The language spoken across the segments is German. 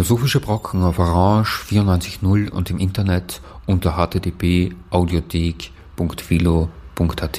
Philosophische Brocken auf Orange 94.0 und im Internet unter http://audiothek.philo.at.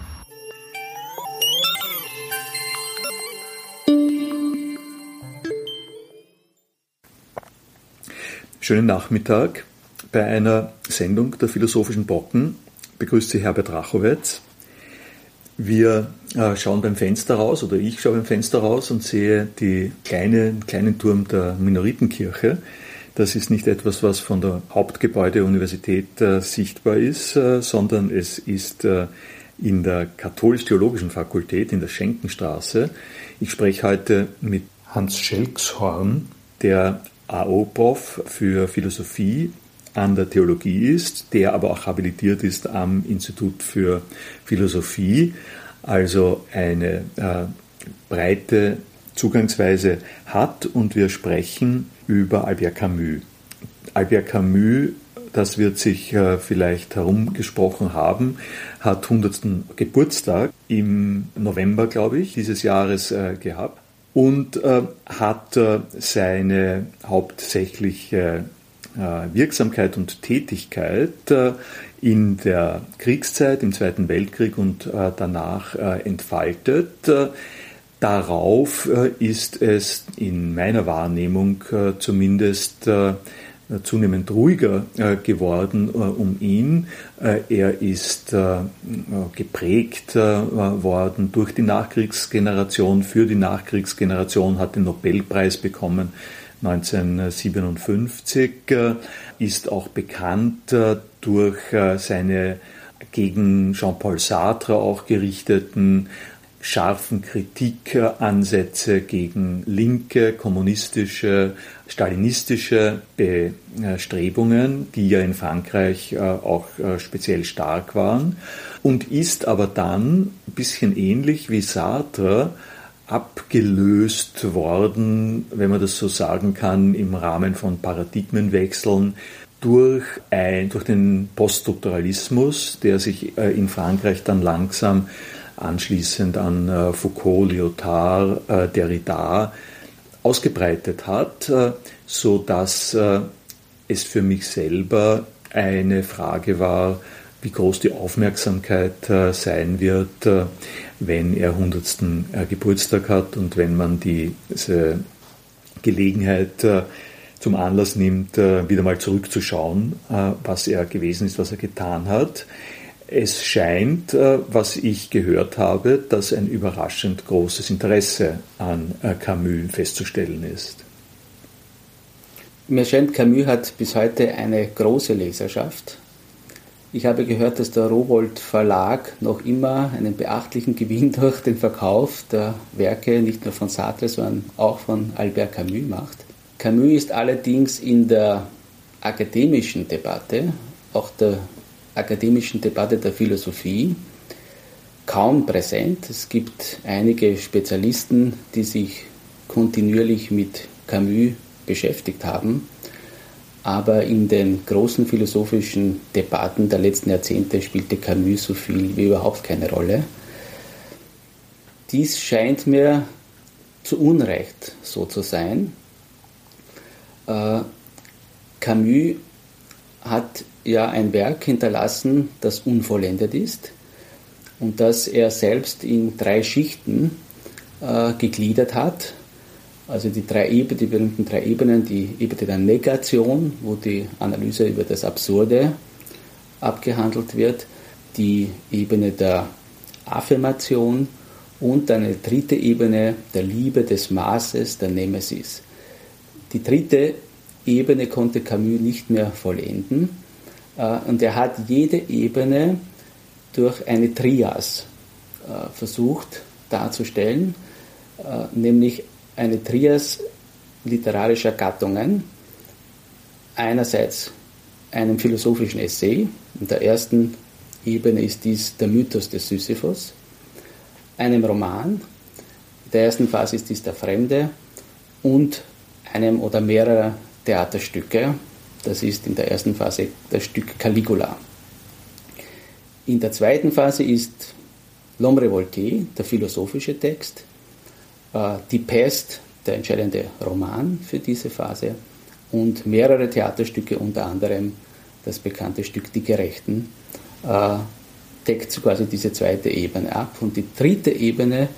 Schönen Nachmittag. Bei einer Sendung der Philosophischen Brocken begrüßt Sie Herbert Rachowitz. Wir schauen beim Fenster raus, oder ich schaue beim Fenster raus und sehe den kleinen Turm der Minoritenkirche. Das ist nicht etwas, was von der Hauptgebäude-Universität sichtbar ist, sondern es ist in der Katholisch-Theologischen Fakultät in der Schenkenstraße. Ich spreche heute mit Hans Schelkshorn, der AO-Prof für Philosophie an der Theologie ist, der aber auch habilitiert ist am Institut für Philosophie, also eine breite Zugangsweise hat, und wir sprechen über Albert Camus. Albert Camus, das wird sich vielleicht herumgesprochen haben, hat 100. Geburtstag im November, glaube ich, dieses Jahres gehabt und hat seine hauptsächliche Wirksamkeit und Tätigkeit in der Kriegszeit, im Zweiten Weltkrieg und danach entfaltet. Darauf ist es in meiner Wahrnehmung zumindest zunehmend ruhiger geworden um ihn. Er ist geprägt worden durch die Nachkriegsgeneration, für die Nachkriegsgeneration, hat den Nobelpreis bekommen 1957, ist auch bekannt durch seine gegen Jean-Paul Sartre auch gerichteten scharfen Kritikansätze gegen linke, kommunistische, stalinistische Bestrebungen, die ja in Frankreich auch speziell stark waren, und ist aber dann ein bisschen ähnlich wie Sartre abgelöst worden, wenn man das so sagen kann, im Rahmen von Paradigmenwechseln durch den Poststrukturalismus, der sich in Frankreich dann langsam anschließend an Foucault, Lyotard, Derrida ausgebreitet hat, so dass es für mich selber eine Frage war, wie groß die Aufmerksamkeit sein wird, wenn er 100. Geburtstag hat und wenn man diese Gelegenheit zum Anlass nimmt, wieder mal zurückzuschauen, was er gewesen ist, was er getan hat. Es scheint, was ich gehört habe, dass ein überraschend großes Interesse an Camus festzustellen ist. Mir scheint, Camus hat bis heute eine große Leserschaft. Ich habe gehört, dass der Rowohlt Verlag noch immer einen beachtlichen Gewinn durch den Verkauf der Werke nicht nur von Sartre, sondern auch von Albert Camus macht. Camus ist allerdings in der akademischen Debatte, auch der akademischen Debatte der Philosophie, kaum präsent. Es gibt einige Spezialisten, die sich kontinuierlich mit Camus beschäftigt haben. Aber in den großen philosophischen Debatten der letzten Jahrzehnte spielte Camus so viel wie überhaupt keine Rolle. Dies scheint mir zu Unrecht so zu sein. Camus hat ja ein Werk hinterlassen, das unvollendet ist und das er selbst in 3 Schichten gegliedert hat. Also die berühmten 3 Ebenen, die Ebene der Negation, wo die Analyse über das Absurde abgehandelt wird, die Ebene der Affirmation und eine 3. Ebene der Liebe, des Maßes, der Nemesis. Die 3. Ebene konnte Camus nicht mehr vollenden, und er hat jede Ebene durch eine Trias versucht darzustellen, nämlich eine Trias literarischer Gattungen, einerseits einem philosophischen Essay, in der ersten Ebene ist dies der Mythos des Sisyphos, einem Roman, in der ersten Phase ist dies der Fremde, und einem oder mehrerer Theaterstücke, das ist in der ersten Phase das Stück Caligula. In der zweiten Phase ist L'Homme Révolté, der philosophische Text, die Pest, der entscheidende Roman für diese Phase und mehrere Theaterstücke, unter anderem das bekannte Stück Die Gerechten, deckt so quasi diese zweite Ebene ab. Und die dritte Ebene,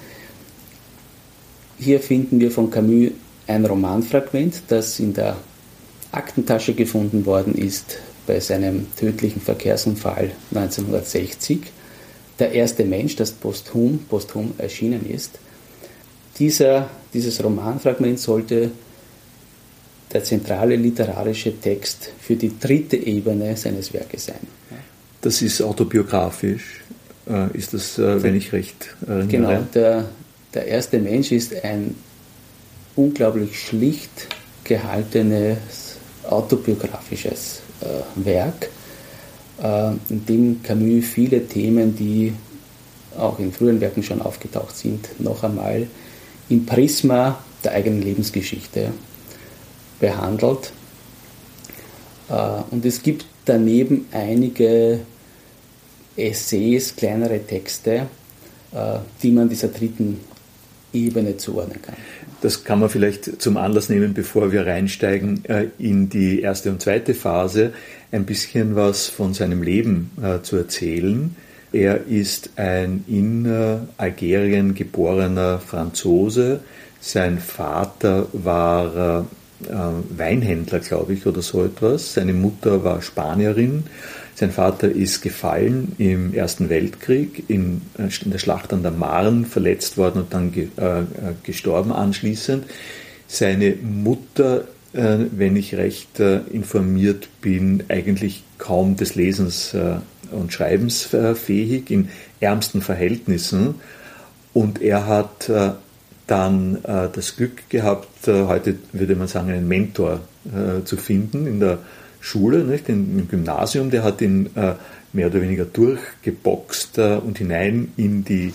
hier finden wir von Camus ein Romanfragment, das in der Aktentasche gefunden worden ist bei seinem tödlichen Verkehrsunfall 1960. Der erste Mensch, das posthum erschienen ist. Dieses Romanfragment sollte der zentrale literarische Text für die dritte Ebene seines Werkes sein. Das ist autobiografisch, ist das, wenn ich recht erinnere? Genau, der erste Mensch ist ein unglaublich schlicht gehaltenes autobiografisches Werk, in dem Camus viele Themen, die auch in früheren Werken schon aufgetaucht sind, noch einmal im Prisma der eigenen Lebensgeschichte behandelt. Und es gibt daneben einige Essays, kleinere Texte, die man dieser dritten Ebene zuordnen kann. Das kann man vielleicht zum Anlass nehmen, bevor wir reinsteigen in die erste und zweite Phase, ein bisschen was von seinem Leben zu erzählen. Er ist ein in Algerien geborener Franzose. Sein Vater war Weinhändler, glaube ich, oder so etwas. Seine Mutter war Spanierin. Sein Vater ist gefallen im Ersten Weltkrieg, in der Schlacht an der Marne verletzt worden und dann gestorben anschließend. Seine Mutter, wenn ich recht informiert bin, eigentlich kaum des Lesens und Schreibens fähig, in ärmsten Verhältnissen. Und er hat dann das Glück gehabt, heute würde man sagen, einen Mentor zu finden in der Schule, nicht, im Gymnasium. Der hat ihn mehr oder weniger durchgeboxt und hinein in die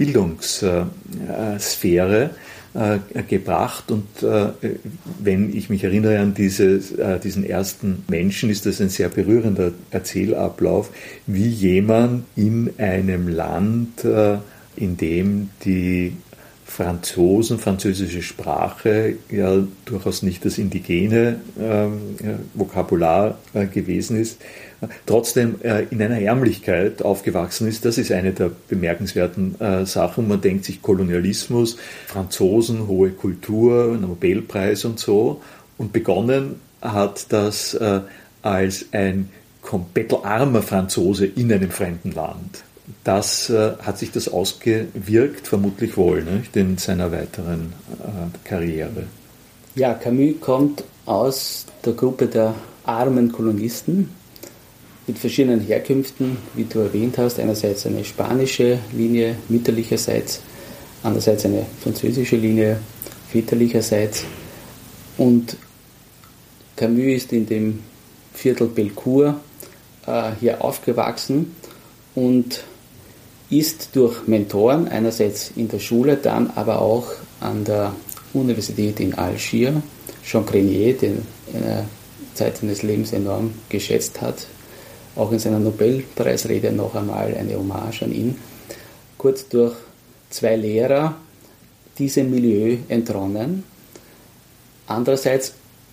Bildungssphäre gebracht. Und wenn ich mich erinnere an diesen ersten Menschen, ist das ein sehr berührender Erzählablauf, wie jemand in einem Land, in dem die französische Sprache ja durchaus nicht das indigene Vokabular gewesen ist, trotzdem in einer Ärmlichkeit aufgewachsen ist. Das ist eine der bemerkenswerten Sachen. Man denkt sich Kolonialismus, Franzosen, hohe Kultur, Nobelpreis und so. Und begonnen hat das als ein komplett armer Franzose in einem fremden Land. Hat sich das ausgewirkt, vermutlich wohl, nicht, in seiner weiteren Karriere. Ja, Camus kommt aus der Gruppe der armen Kolonisten mit verschiedenen Herkünften, wie du erwähnt hast. Einerseits eine spanische Linie mütterlicherseits, andererseits eine französische Linie väterlicherseits. Und Camus ist in dem Viertel Belcourt hier aufgewachsen und ist durch Mentoren, einerseits in der Schule, dann aber auch an der Universität in Algier, Jean Grenier, den in der Zeit seines Lebens enorm geschätzt hat, auch in seiner Nobelpreisrede noch einmal eine Hommage an ihn, kurz durch zwei Lehrer diesem Milieu entronnen. Andererseits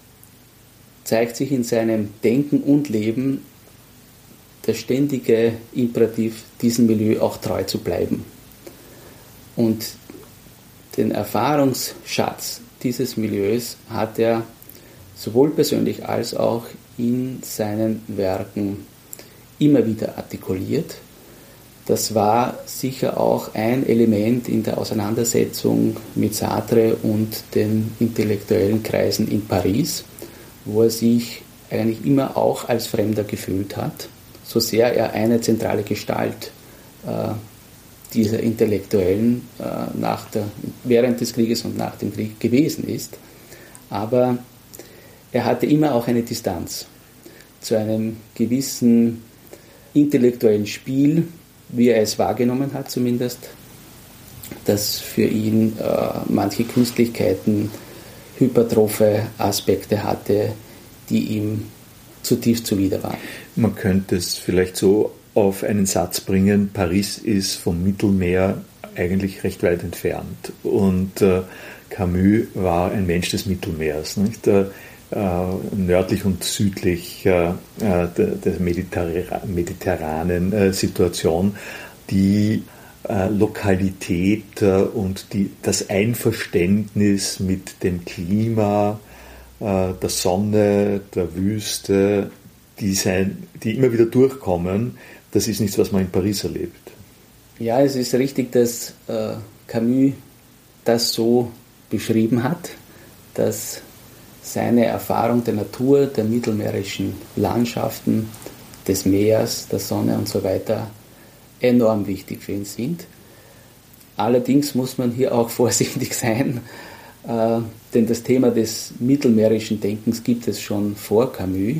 zeigt sich in seinem Denken und Leben der ständige Imperativ, diesem Milieu auch treu zu bleiben. Und den Erfahrungsschatz dieses Milieus hat er sowohl persönlich als auch in seinen Werken immer wieder artikuliert. Das war sicher auch ein Element in der Auseinandersetzung mit Sartre und den intellektuellen Kreisen in Paris, wo er sich eigentlich immer auch als Fremder gefühlt hat, so sehr er eine zentrale Gestalt dieser Intellektuellen während des Krieges und nach dem Krieg gewesen ist. Aber er hatte immer auch eine Distanz zu einem gewissen intellektuellen Spiel, wie er es wahrgenommen hat zumindest, das für ihn manche Künstlichkeiten, hypertrophe Aspekte hatte, die ihm zutiefst zuwider waren. Man könnte es vielleicht so auf einen Satz bringen: Paris ist vom Mittelmeer eigentlich recht weit entfernt. Und Camus war ein Mensch des Mittelmeers, nicht? Nördlich und südlich der mediterranen Situation, die Lokalität und das Einverständnis mit dem Klima, der Sonne, der Wüste, die immer wieder durchkommen, das ist nichts, was man in Paris erlebt. Ja, es ist richtig, dass Camus das so beschrieben hat, dass seine Erfahrung der Natur, der mittelmeerischen Landschaften, des Meeres, der Sonne und so weiter enorm wichtig für ihn sind. Allerdings muss man hier auch vorsichtig sein, denn das Thema des mittelmeerischen Denkens gibt es schon vor Camus,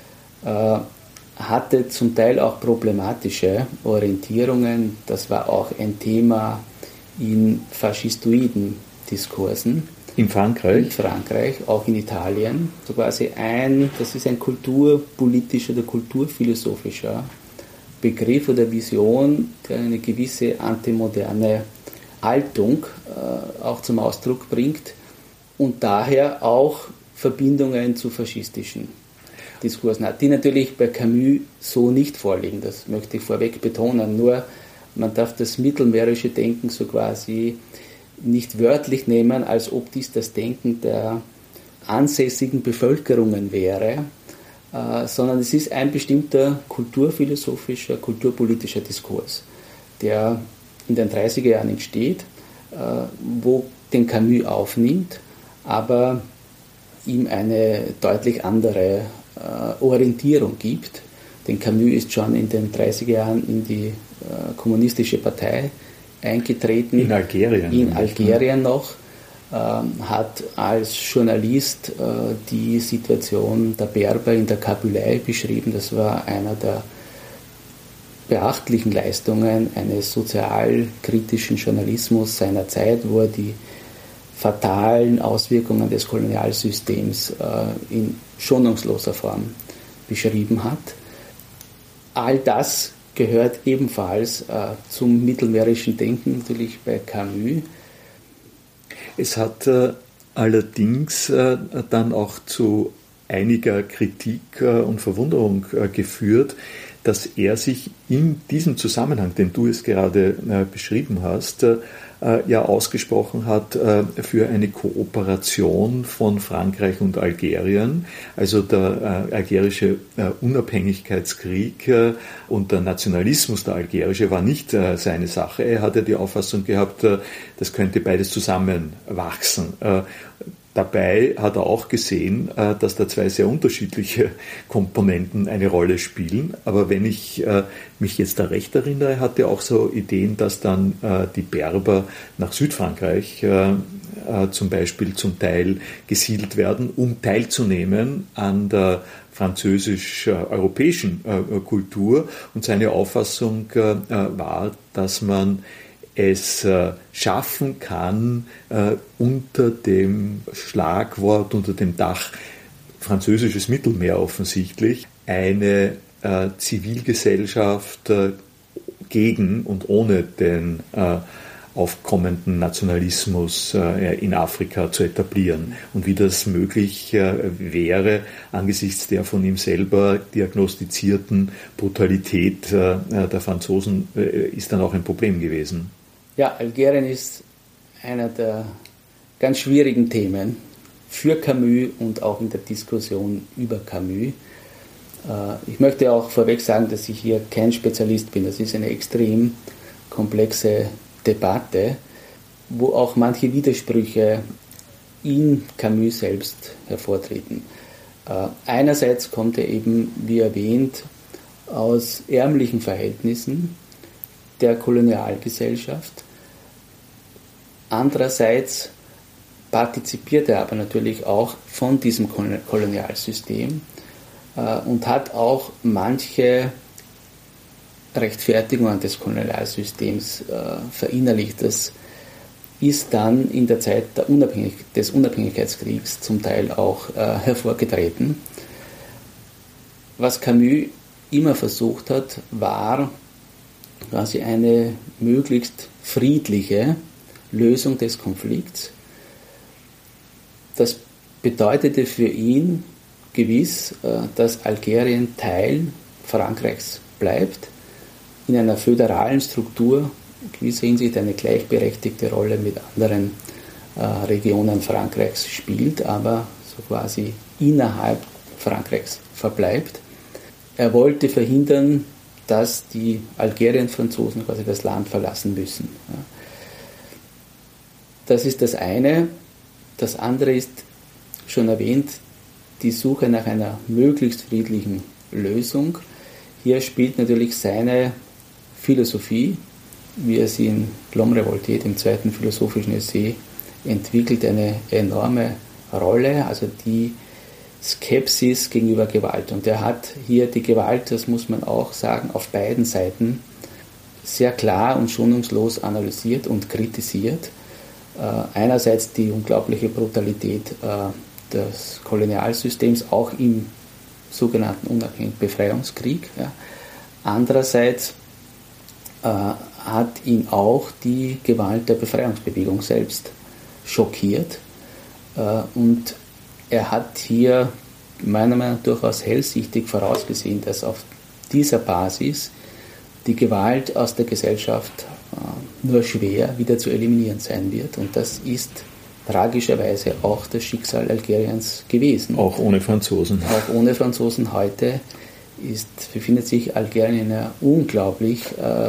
hatte zum Teil auch problematische Orientierungen. Das war auch ein Thema in faschistoiden Diskursen. In Frankreich? In Frankreich, auch in Italien. So quasi das ist ein kulturpolitischer oder kulturphilosophischer Begriff oder Vision, der eine gewisse antimoderne Haltung auch zum Ausdruck bringt und daher auch Verbindungen zu faschistischen Diskursen hat, die natürlich bei Camus so nicht vorliegen. Das möchte ich vorweg betonen. Nur man darf das mittelmeerische Denken so quasi nicht wörtlich nehmen, als ob dies das Denken der ansässigen Bevölkerungen wäre, sondern es ist ein bestimmter kulturphilosophischer, kulturpolitischer Diskurs, der in den 30er Jahren entsteht, wo den Camus aufnimmt, aber ihm eine deutlich andere Orientierung gibt. Denn Camus ist schon in den 30er Jahren in die kommunistische Partei eingetreten. In Algerien. In Algerien noch. Hat als Journalist die Situation der Berber in der Kabylei beschrieben. Das war einer der beachtlichen Leistungen eines sozialkritischen Journalismus seiner Zeit, wo er die fatalen Auswirkungen des Kolonialsystems in schonungsloser Form beschrieben hat. All das gehört ebenfalls zum mittelmeerischen Denken, natürlich bei Camus. Es hat allerdings dann auch zu einiger Kritik und Verwunderung geführt, dass er sich in diesem Zusammenhang, den du es gerade beschrieben hast, ja ausgesprochen hat für eine Kooperation von Frankreich und Algerien. Also der algerische Unabhängigkeitskrieg und der Nationalismus der algerische war nicht seine Sache. Er hatte die Auffassung gehabt, das könnte beides zusammenwachsen. Dabei hat er auch gesehen, dass da zwei sehr unterschiedliche Komponenten eine Rolle spielen. Aber wenn ich mich jetzt da recht erinnere, hat er auch so Ideen, dass dann die Berber nach Südfrankreich zum Beispiel zum Teil gesiedelt werden, um teilzunehmen an der französisch-europäischen Kultur. Und seine Auffassung war, dass man es schaffen kann, unter dem Schlagwort, unter dem Dach französisches Mittelmeer offensichtlich, eine Zivilgesellschaft gegen und ohne den aufkommenden Nationalismus in Afrika zu etablieren. Und wie das möglich wäre, angesichts der von ihm selber diagnostizierten Brutalität der Franzosen, ist dann auch ein Problem gewesen. Ja, Algerien ist einer der ganz schwierigen Themen für Camus und auch in der Diskussion über Camus. Ich möchte auch vorweg sagen, dass ich hier kein Spezialist bin. Das ist eine extrem komplexe Debatte, wo auch manche Widersprüche in Camus selbst hervortreten. Einerseits kommt er eben, wie erwähnt, aus ärmlichen Verhältnissen der Kolonialgesellschaft. Andererseits partizipiert er aber natürlich auch von diesem Kolonialsystem und hat auch manche Rechtfertigungen des Kolonialsystems verinnerlicht. Das ist dann in der Zeit des Unabhängigkeitskriegs zum Teil auch hervorgetreten. Was Camus immer versucht hat, war quasi eine möglichst friedliche Lösung des Konflikts Das bedeutete für ihn gewiss, dass Algerien Teil Frankreichs bleibt, in einer föderalen Struktur in gewisser Hinsicht eine gleichberechtigte Rolle mit anderen Regionen Frankreichs spielt, aber so quasi innerhalb Frankreichs verbleibt. Er wollte verhindern, dass die Algerien-Franzosen quasi das Land verlassen müssen. Das ist das eine. Das andere ist, schon erwähnt, die Suche nach einer möglichst friedlichen Lösung. Hier spielt natürlich seine Philosophie, wie er sie in L'Homme Révolté, dem zweiten philosophischen Essay, entwickelt, eine enorme Rolle, also die Skepsis gegenüber Gewalt. Und er hat hier die Gewalt, das muss man auch sagen, auf beiden Seiten sehr klar und schonungslos analysiert und kritisiert. Einerseits die unglaubliche Brutalität des Kolonialsystems, auch im sogenannten unabhängigen Befreiungskrieg. Ja. Andererseits hat ihn auch die Gewalt der Befreiungsbewegung selbst schockiert. Und er hat hier meiner Meinung nach durchaus hellsichtig vorausgesehen, dass auf dieser Basis die Gewalt aus der Gesellschaft nur schwer wieder zu eliminieren sein wird. Und das ist tragischerweise auch das Schicksal Algeriens gewesen. Auch ohne Franzosen. Auch ohne Franzosen. Heute befindet sich Algerien in einer unglaublich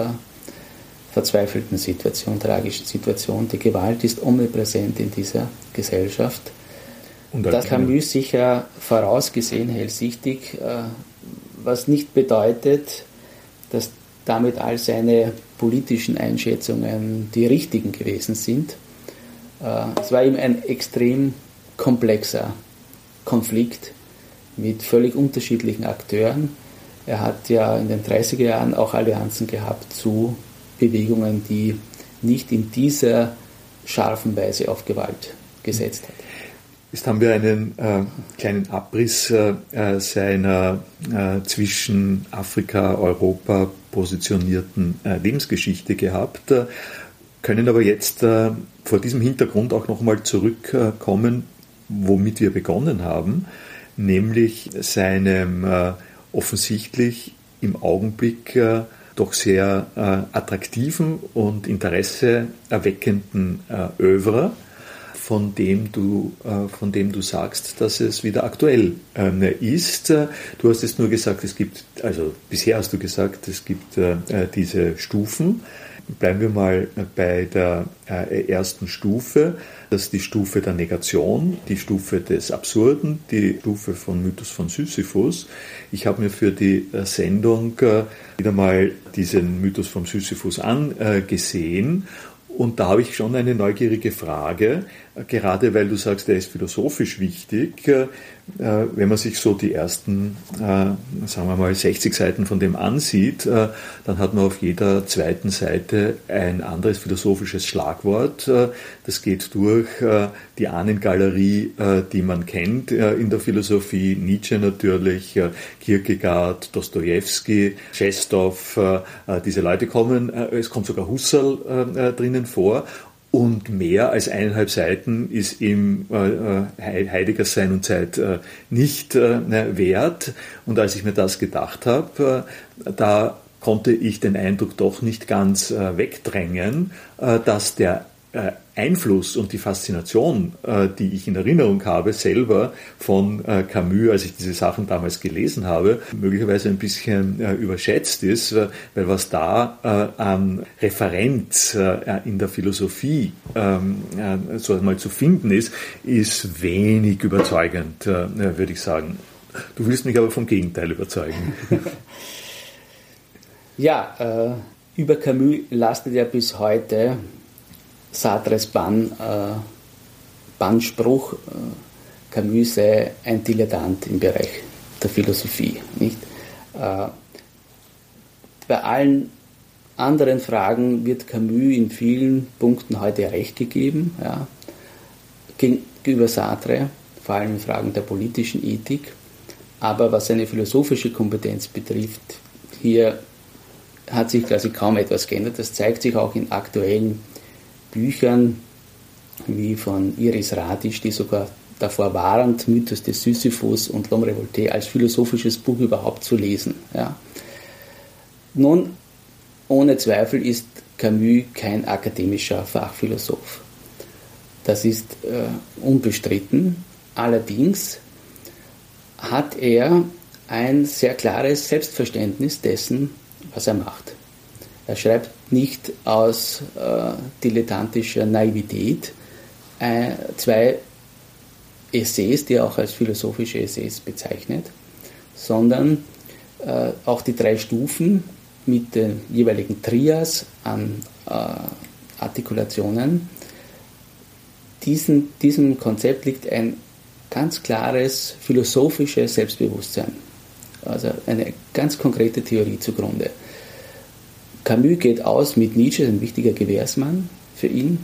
verzweifelten Situation, tragischen Situation. Die Gewalt ist omnipräsent in dieser Gesellschaft. Und das hat Camus sicher vorausgesehen, hellsichtig, was nicht bedeutet, dass damit all seine politischen Einschätzungen die richtigen gewesen sind. Es war ihm ein extrem komplexer Konflikt mit völlig unterschiedlichen Akteuren. Er hat ja in den 30er Jahren auch Allianzen gehabt zu Bewegungen, die nicht in dieser scharfen Weise auf Gewalt gesetzt hat. Jetzt haben wir einen kleinen Abriss seiner zwischen Afrika, Europa positionierten Lebensgeschichte gehabt, können aber jetzt vor diesem Hintergrund auch nochmal zurückkommen, womit wir begonnen haben, nämlich seinem offensichtlich im Augenblick doch sehr attraktiven und interesseerweckenden Œuvre, von dem du sagst, dass es wieder aktuell ist. Du hast es nur gesagt, bisher hast du gesagt, es gibt diese Stufen. Bleiben wir mal bei der ersten Stufe. Das ist die Stufe der Negation, die Stufe des Absurden, die Stufe von Mythos von Sisyphus. Ich habe mir für die Sendung wieder mal diesen Mythos von Sisyphus angesehen. Und da habe ich schon eine neugierige Frage, gerade weil du sagst, er ist philosophisch wichtig. Wenn man sich so die ersten, sagen wir mal, 60 Seiten von dem ansieht, dann hat man auf jeder zweiten Seite ein anderes philosophisches Schlagwort. Das geht durch die Ahnengalerie, die man kennt in der Philosophie, Nietzsche natürlich, Kierkegaard, Dostojewski, Tschestow, diese Leute kommen, es kommt sogar Husserl drinnen vor. Und mehr als 1,5 Seiten ist ihm Heideggers Sein und Zeit nicht wert. Und als ich mir das gedacht habe, da konnte ich den Eindruck doch nicht ganz wegdrängen, dass der Einfluss und die Faszination, die ich in Erinnerung habe, selber von Camus, als ich diese Sachen damals gelesen habe, möglicherweise ein bisschen überschätzt ist, weil was da an Referenz in der Philosophie so einmal zu finden ist wenig überzeugend, würde ich sagen. Du willst mich aber vom Gegenteil überzeugen. Ja, über Camus lastet ja bis heute Sartres Bannspruch, Camus sei ein Dilettant im Bereich der Philosophie. Nicht? Bei allen anderen Fragen wird Camus in vielen Punkten heute recht gegeben, ja, gegenüber Sartre, vor allem in Fragen der politischen Ethik. Aber was seine philosophische Kompetenz betrifft, hier hat sich quasi kaum etwas geändert. Das zeigt sich auch in aktuellen Büchern wie von Iris Radisch, die sogar davor warnt, Mythos des Sisyphus und L'Homme Révolté als philosophisches Buch überhaupt zu lesen. Ja. Nun, ohne Zweifel ist Camus kein akademischer Fachphilosoph. Das ist unbestritten. Allerdings hat er ein sehr klares Selbstverständnis dessen, was er macht. Er schreibt nicht aus dilettantischer Naivität 2 Essays, die er auch als philosophische Essays bezeichnet, sondern auch die 3 Stufen mit den jeweiligen Trias an Artikulationen. Diesem Konzept liegt ein ganz klares philosophisches Selbstbewusstsein, also eine ganz konkrete Theorie zugrunde. Camus geht aus mit Nietzsche, ein wichtiger Gewährsmann für ihn.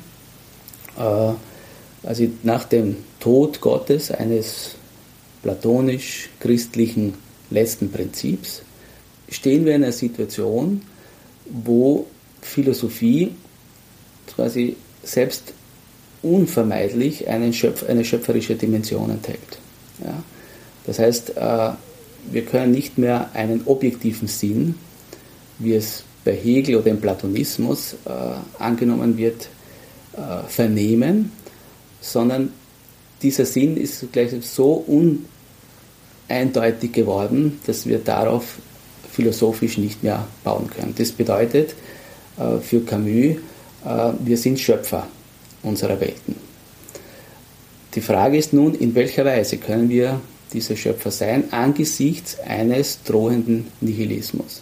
Also nach dem Tod Gottes, eines platonisch-christlichen letzten Prinzips, stehen wir in einer Situation, wo Philosophie quasi selbst unvermeidlich eine schöpferische Dimension enthält. Ja? Das heißt, wir können nicht mehr einen objektiven Sinn, wie es bei Hegel oder im Platonismus angenommen wird, vernehmen, sondern dieser Sinn ist gleich so uneindeutig geworden, dass wir darauf philosophisch nicht mehr bauen können. Das bedeutet für Camus, wir sind Schöpfer unserer Welten. Die Frage ist nun, in welcher Weise können wir diese Schöpfer sein angesichts eines drohenden Nihilismus?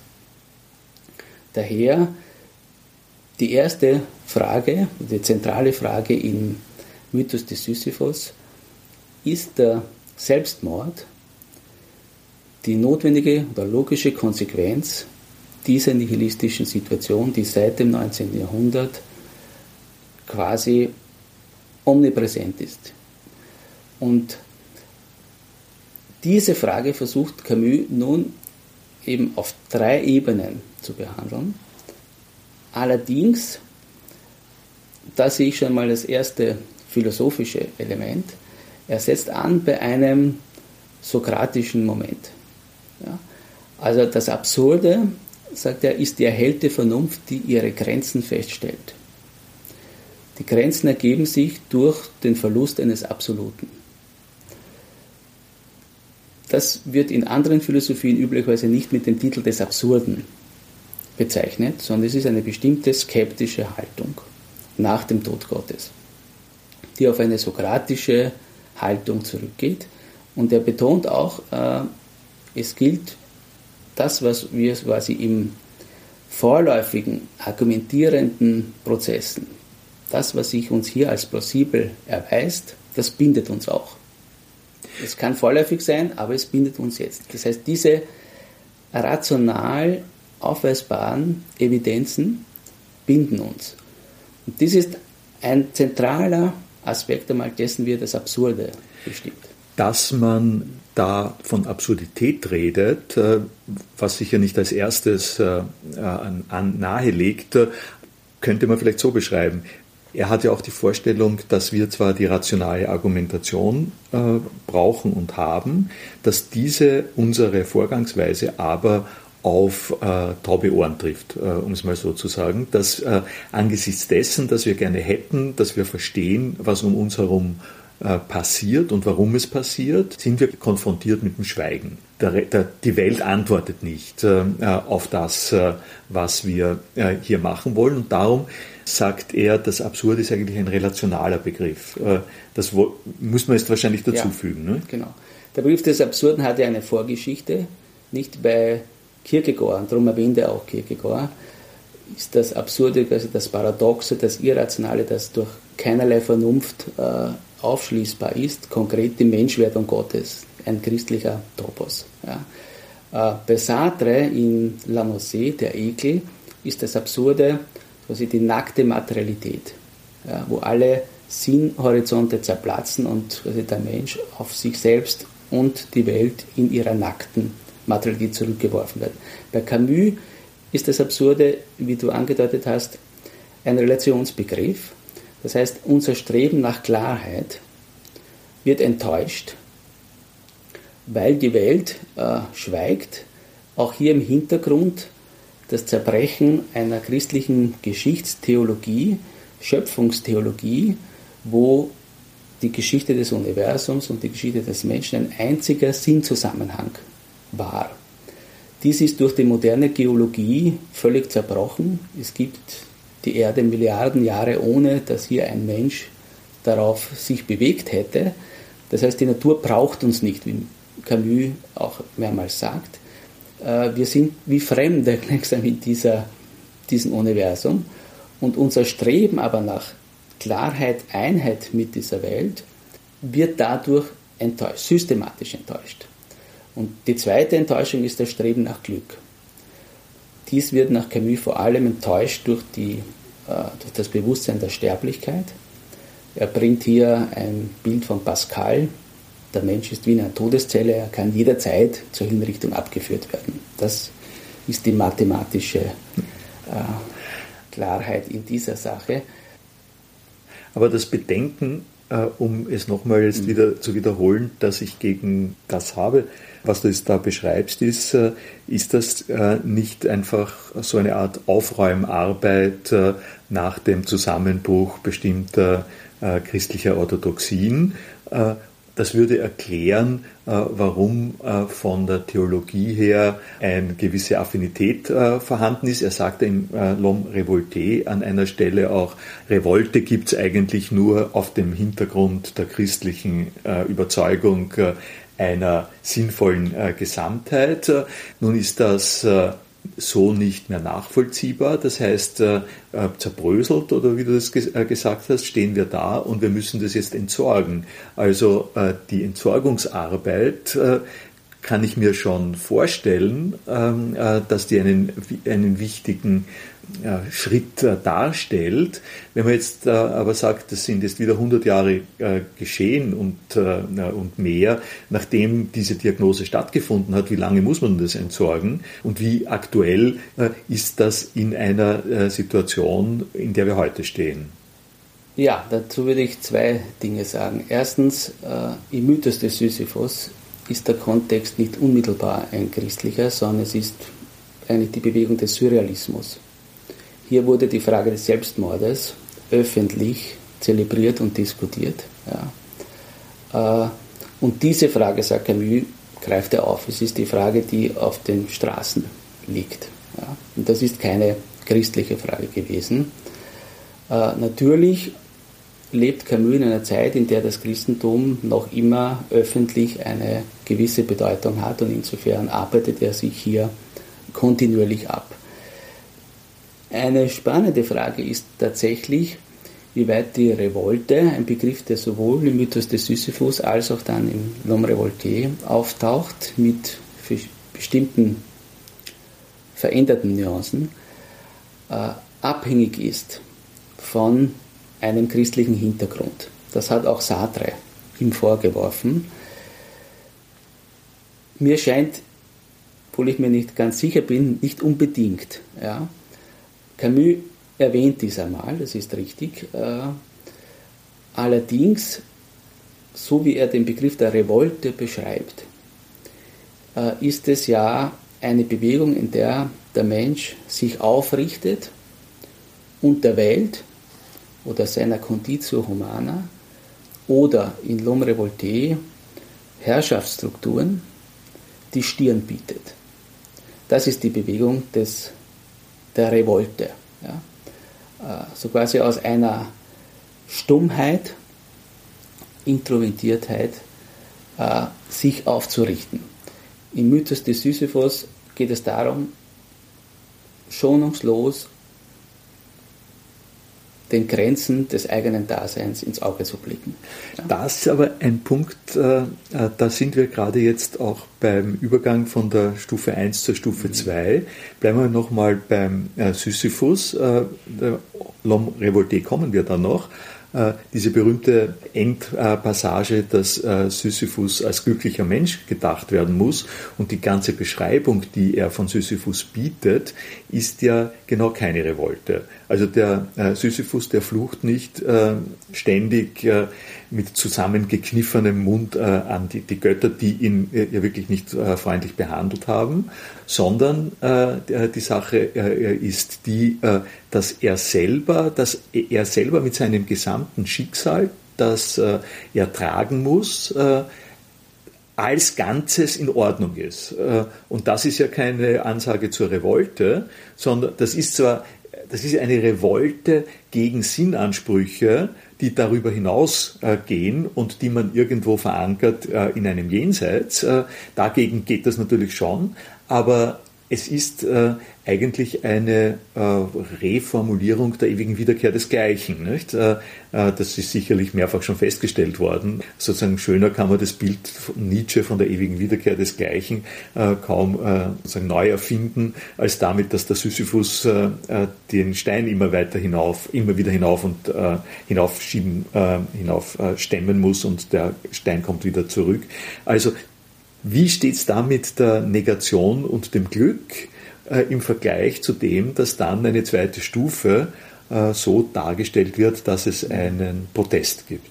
Daher die erste Frage, die zentrale Frage im Mythos des Sisyphos: Ist der Selbstmord die notwendige oder logische Konsequenz dieser nihilistischen Situation, die seit dem 19. Jahrhundert quasi omnipräsent ist? Und diese Frage versucht Camus nun eben auf 3 Ebenen zu behandeln. Allerdings, da sehe ich schon mal das erste philosophische Element, er setzt an bei einem sokratischen Moment. Ja? Also das Absurde, sagt er, ist die erhellte Vernunft, die ihre Grenzen feststellt. Die Grenzen ergeben sich durch den Verlust eines Absoluten. Das wird in anderen Philosophien üblicherweise nicht mit dem Titel des Absurden bezeichnet, sondern es ist eine bestimmte skeptische Haltung nach dem Tod Gottes, die auf eine sokratische Haltung zurückgeht. Und er betont auch, es gilt das, was wir quasi im vorläufigen, argumentierenden Prozessen, das, was sich uns hier als plausibel erweist, das bindet uns auch. Es kann vorläufig sein, aber es bindet uns jetzt. Das heißt, diese rational aufweisbaren Evidenzen binden uns. Und dies ist ein zentraler Aspekt einmal dessen, wie er das Absurde bestimmt. Dass man da von Absurdität redet, was sich ja nicht als erstes nahelegt, könnte man vielleicht so beschreiben. Er hat ja auch die Vorstellung, dass wir zwar die rationale Argumentation brauchen und haben, dass diese unsere Vorgangsweise aber auf taube Ohren trifft, um es mal so zu sagen, dass angesichts dessen, dass wir gerne hätten, dass wir verstehen, was um uns herum passiert und warum es passiert, sind wir konfrontiert mit dem Schweigen. Die Welt antwortet nicht auf das, was wir hier machen wollen, und darum sagt er, das Absurde ist eigentlich ein relationaler Begriff. Das muss man jetzt wahrscheinlich dazufügen. Ne? Genau. Der Begriff des Absurden hat ja eine Vorgeschichte, nicht bei Kierkegaard, und darum erwähnt er auch Kierkegaard, ist das Absurde, also das Paradoxe, das Irrationale, das durch keinerlei Vernunft aufschließbar ist, konkret die Menschwerdung Gottes, ein christlicher Topos. Ja. Bei Sartre in La Nausée, der Ekel, ist das Absurde quasi die nackte Materialität, ja, wo alle Sinnhorizonte zerplatzen und quasi der Mensch auf sich selbst und die Welt in ihrer nackten Materialität zurückgeworfen wird. Bei Camus ist das Absurde, wie du angedeutet hast, ein Relationsbegriff. Das heißt, unser Streben nach Klarheit wird enttäuscht, weil die Welt schweigt. Auch hier im Hintergrund das Zerbrechen einer christlichen Geschichtstheologie, Schöpfungstheologie, wo die Geschichte des Universums und die Geschichte des Menschen ein einziger Sinnzusammenhang war. Dies ist durch die moderne Geologie völlig zerbrochen. Es gibt die Erde Milliarden Jahre, ohne dass hier ein Mensch darauf sich bewegt hätte. Das heißt, die Natur braucht uns nicht, wie Camus auch mehrmals sagt. Wir sind wie Fremde gleichsam in diesem Universum. Und unser Streben aber nach Klarheit, Einheit mit dieser Welt wird dadurch enttäuscht, systematisch enttäuscht. Und die zweite Enttäuschung ist das Streben nach Glück. Dies wird nach Camus vor allem enttäuscht durch das Bewusstsein der Sterblichkeit. Er bringt hier ein Bild von Pascal. Der Mensch ist wie eine Todeszelle, er kann jederzeit zur Hinrichtung abgeführt werden. Das ist die mathematische Klarheit in dieser Sache. Aber das Bedenken, um es nochmal jetzt wieder zu wiederholen, dass ich gegen das habe, was du jetzt da beschreibst, ist das nicht einfach so eine Art Aufräumarbeit nach dem Zusammenbruch bestimmter christlicher Orthodoxien? Das würde erklären, warum von der Theologie her eine gewisse Affinität vorhanden ist. Er sagte im L'Homme Révolté an einer Stelle auch, Revolte gibt es eigentlich nur auf dem Hintergrund der christlichen Überzeugung einer sinnvollen Gesamtheit. Nun ist das so nicht mehr nachvollziehbar. Das heißt, zerbröselt, oder wie du das gesagt hast, stehen wir da und wir müssen das jetzt entsorgen. Also die Entsorgungsarbeit kann ich mir schon vorstellen, dass die einen wichtigen Schritt darstellt. Wenn man jetzt aber sagt, das sind jetzt wieder 100 Jahre geschehen und mehr, nachdem diese Diagnose stattgefunden hat, wie lange muss man das entsorgen und wie aktuell ist das in einer Situation, in der wir heute stehen? Ja, dazu würde ich zwei Dinge sagen. Erstens, im Mythos des Sisyphos ist der Kontext nicht unmittelbar ein christlicher, sondern es ist eigentlich die Bewegung des Surrealismus. Hier wurde die Frage des Selbstmordes öffentlich zelebriert und diskutiert. Ja. Und diese Frage, sagt Camus, greift er auf. Es ist die Frage, die auf den Straßen liegt. Ja. Und das ist keine christliche Frage gewesen. Natürlich lebt Camus in einer Zeit, in der das Christentum noch immer öffentlich eine gewisse Bedeutung hat und insofern arbeitet er sich hier kontinuierlich ab. Eine spannende Frage ist tatsächlich, wie weit die Revolte, ein Begriff, der sowohl im Mythos des Sisyphus als auch dann im L'Homme Révolté auftaucht, mit bestimmten veränderten Nuancen, abhängig ist von einem christlichen Hintergrund. Das hat auch Sartre ihm vorgeworfen. Mir scheint, obwohl ich mir nicht ganz sicher bin, nicht unbedingt. Ja. Camus erwähnt dies einmal, das ist richtig. Allerdings, so wie er den Begriff der Revolte beschreibt, ist es ja eine Bewegung, in der der Mensch sich aufrichtet und der Welt oder seiner Conditio Humana oder in L'Homme Révolté Herrschaftsstrukturen die Stirn bietet. Das ist die Bewegung der Revolte. Ja. So quasi aus einer Stummheit, Introvertiertheit sich aufzurichten. Im Mythos des Sisyphos geht es darum, schonungslos den Grenzen des eigenen Daseins ins Auge zu blicken. Ja. Das ist aber ein Punkt, da sind wir gerade jetzt auch beim Übergang von der Stufe 1 zur Stufe 2. Bleiben wir nochmal beim Sisyphus. L'Homme Révolté kommen wir dann noch. diese berühmte Endpassage, dass Sisyphus als glücklicher Mensch gedacht werden muss und die ganze Beschreibung, die er von Sisyphus bietet, ist ja genau keine Revolte. Also der Sisyphus, der flucht nicht ständig mit zusammengekniffenem Mund an die Götter, die ihn ja wirklich nicht freundlich behandelt haben, sondern die Sache ist die, dass er selber mit seinem gesamten Schicksal, das er tragen muss, als Ganzes in Ordnung ist. Und das ist ja keine Ansage zur Revolte, sondern das ist eine Revolte gegen Sinnansprüche, die darüber hinausgehen und die man irgendwo verankert in einem Jenseits. Dagegen geht das natürlich schon, aber es ist eigentlich eine Reformulierung der ewigen Wiederkehr des Gleichen. Nicht? Das ist sicherlich mehrfach schon festgestellt worden. Sozusagen schöner kann man das Bild von Nietzsche von der ewigen Wiederkehr des Gleichen kaum sozusagen neu erfinden, als damit, dass der Sisyphus den Stein immer wieder hinauf und hinauf stemmen muss und der Stein kommt wieder zurück. Also wie steht es da mit der Negation und dem Glück im Vergleich zu dem, dass dann eine zweite Stufe so dargestellt wird, dass es einen Protest gibt?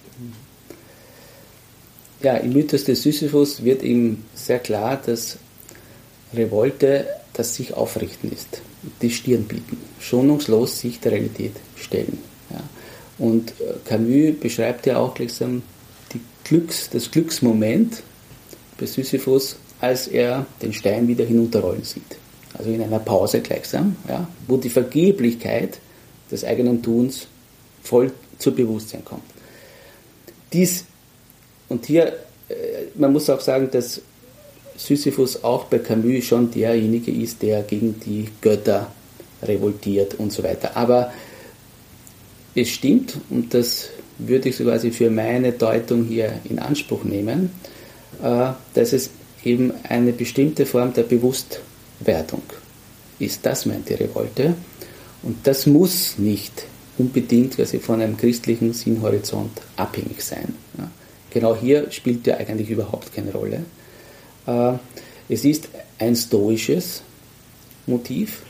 Ja, im Mythos des Sisyphus wird ihm sehr klar, dass Revolte das sich aufrichten ist, die Stirn bieten, schonungslos sich der Realität stellen. Ja. Und Camus beschreibt ja auch gleichsam das Glücksmoment bei Sisyphus, als er den Stein wieder hinunterrollen sieht. Also in einer Pause gleichsam, ja, wo die Vergeblichkeit des eigenen Tuns voll zu Bewusstsein kommt. Man muss auch sagen, dass Sisyphus auch bei Camus schon derjenige ist, der gegen die Götter revoltiert und so weiter. Aber es stimmt, und das würde ich so quasi für meine Deutung hier in Anspruch nehmen, dass es eben eine bestimmte Form der Bewusstwerdung ist. Das meint die Revolte. Und das muss nicht unbedingt quasi von einem christlichen Sinnhorizont abhängig sein. Ja. Genau hier spielt ja eigentlich überhaupt keine Rolle. Es ist ein stoisches Motiv,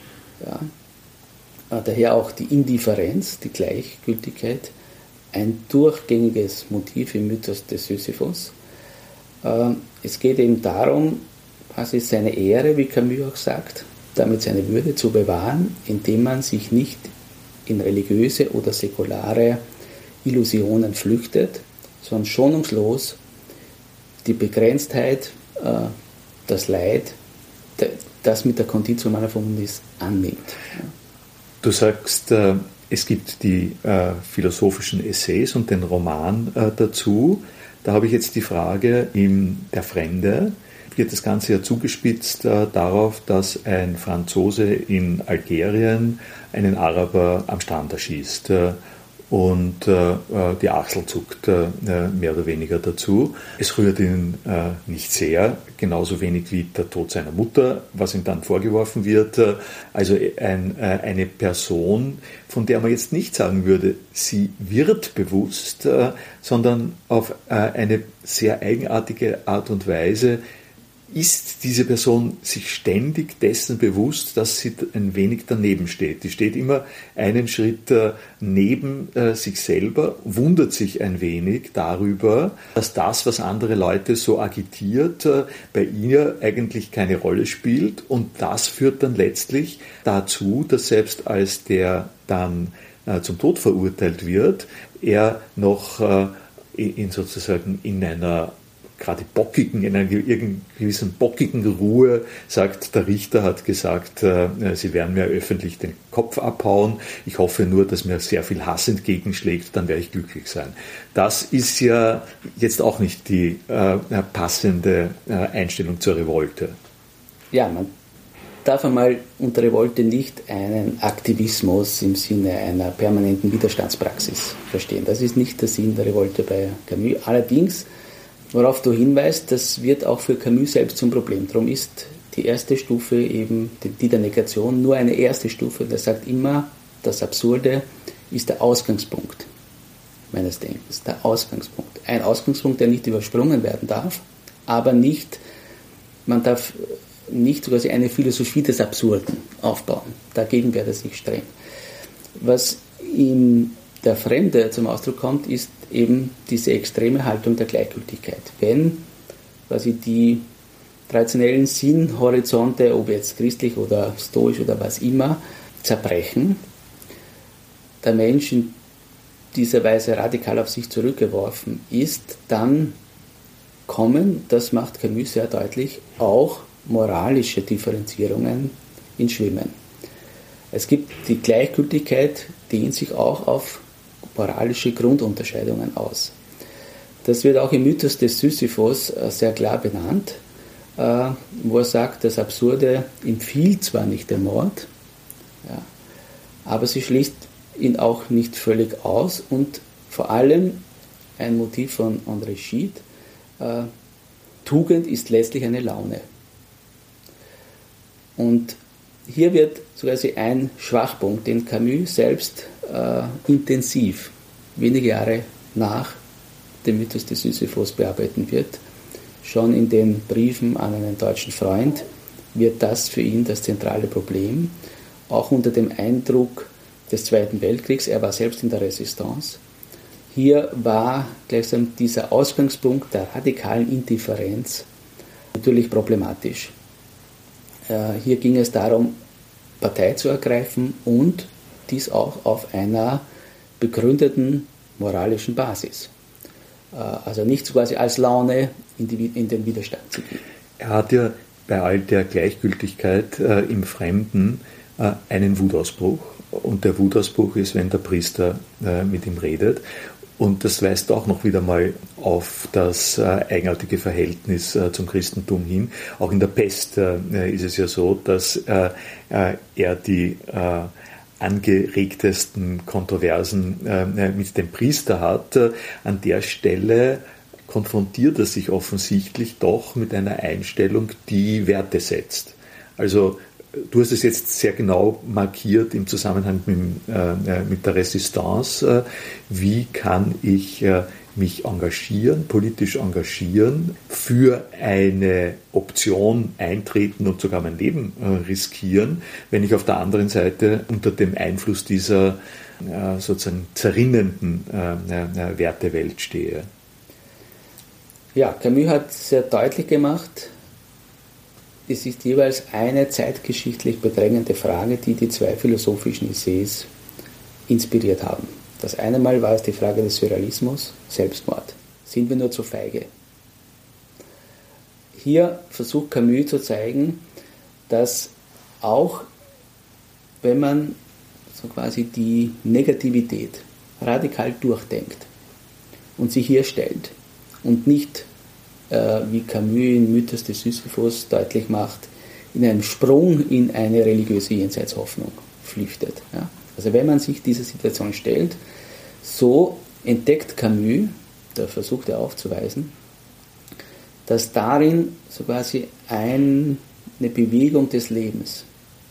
ja. Daher auch die Indifferenz, die Gleichgültigkeit, ein durchgängiges Motiv im Mythos des Sisyphus. Es geht eben darum, quasi seine Ehre, wie Camus auch sagt, damit seine Würde zu bewahren, indem man sich nicht in religiöse oder säkulare Illusionen flüchtet, sondern schonungslos die Begrenztheit, das Leid, das mit der Conditio humana verbunden ist, annimmt. Du sagst, es gibt die philosophischen Essays und den Roman dazu. Da habe ich jetzt die Frage, in Der Fremde wird das Ganze ja zugespitzt darauf, dass ein Franzose in Algerien einen Araber am Strand erschießt und die Achsel zuckt mehr oder weniger dazu. Es rührt ihn nicht sehr, genauso wenig wie der Tod seiner Mutter, was ihm dann vorgeworfen wird. Also eine Person, von der man jetzt nicht sagen würde, sie wird bewusst, sondern auf eine sehr eigenartige Art und Weise ist diese Person sich ständig dessen bewusst, dass sie ein wenig daneben steht. Die steht immer einen Schritt neben sich selber, wundert sich ein wenig darüber, dass das, was andere Leute so agitiert, bei ihr eigentlich keine Rolle spielt. Und das führt dann letztlich dazu, dass selbst als der dann zum Tod verurteilt wird, er noch in einer gerade in einer gewissen bockigen Ruhe sagt, der Richter hat gesagt, sie werden mir öffentlich den Kopf abhauen. Ich hoffe nur, dass mir sehr viel Hass entgegenschlägt, dann werde ich glücklich sein. Das ist ja jetzt auch nicht die passende Einstellung zur Revolte. Ja, man darf einmal unter Revolte nicht einen Aktivismus im Sinne einer permanenten Widerstandspraxis verstehen. Das ist nicht der Sinn der Revolte bei Camus. Allerdings, worauf du hinweist, das wird auch für Camus selbst zum Problem. Darum ist die erste Stufe eben die der Negation nur eine erste Stufe. Der sagt immer, das Absurde ist der Ausgangspunkt meines Denkens, der Ausgangspunkt. Ein Ausgangspunkt, der nicht übersprungen werden darf, aber man darf nicht quasi eine Philosophie des Absurden aufbauen. Dagegen wehrt er sich streng. Was in der Fremde zum Ausdruck kommt, ist eben diese extreme Haltung der Gleichgültigkeit. Wenn quasi die traditionellen Sinnhorizonte, ob jetzt christlich oder stoisch oder was immer, zerbrechen, der Mensch in dieser Weise radikal auf sich zurückgeworfen ist, dann kommen, das macht Camus sehr deutlich, auch moralische Differenzierungen ins Schwimmen. Es gibt die Gleichgültigkeit, dehnt sich auch auf moralische Grundunterscheidungen aus. Das wird auch im Mythos des Sisyphos sehr klar benannt, wo er sagt, das Absurde empfiehlt zwar nicht den Mord, ja, aber sie schließt ihn auch nicht völlig aus und vor allem ein Motiv von André Gide, Tugend ist letztlich eine Laune. Und hier wird sogar ein Schwachpunkt, den Camus selbst intensiv, wenige Jahre nach dem Mythos des Sisyphos bearbeiten wird. Schon in den Briefen an einen deutschen Freund wird das für ihn das zentrale Problem, auch unter dem Eindruck des Zweiten Weltkriegs. Er war selbst in der Resistance. Hier war gleichsam dieser Ausgangspunkt der radikalen Indifferenz natürlich problematisch. Hier ging es darum, Partei zu ergreifen und dies auch auf einer begründeten moralischen Basis. Also nicht quasi als Laune in den Widerstand zu gehen. Er hat ja bei all der Gleichgültigkeit im Fremden einen Wutausbruch. Und der Wutausbruch ist, wenn der Priester mit ihm redet. Und das weist auch noch wieder mal auf das eigenartige Verhältnis zum Christentum hin. Auch in der Pest ist es ja so, dass er die angeregtesten Kontroversen mit dem Priester hat. An der Stelle konfrontiert er sich offensichtlich doch mit einer Einstellung, die Werte setzt. Also du hast es jetzt sehr genau markiert im Zusammenhang mit der Resistance. Wie kann ich mich engagieren, politisch engagieren, für eine Option eintreten und sogar mein Leben riskieren, wenn ich auf der anderen Seite unter dem Einfluss dieser sozusagen zerrinnenden Wertewelt stehe? Ja, Camus hat sehr deutlich gemacht, es ist jeweils eine zeitgeschichtlich bedrängende Frage, die die zwei philosophischen Essays inspiriert haben. Das eine Mal war es die Frage des Surrealismus, Selbstmord. Sind wir nur zu feige? Hier versucht Camus zu zeigen, dass auch wenn man so quasi die Negativität radikal durchdenkt und sich hier stellt und nicht wie Camus in Mythos des Sisyphos deutlich macht, in einem Sprung in eine religiöse Jenseitshoffnung flüchtet. Ja? Also wenn man sich dieser Situation stellt, so entdeckt Camus, da versucht er aufzuweisen, dass darin so quasi eine Bewegung des Lebens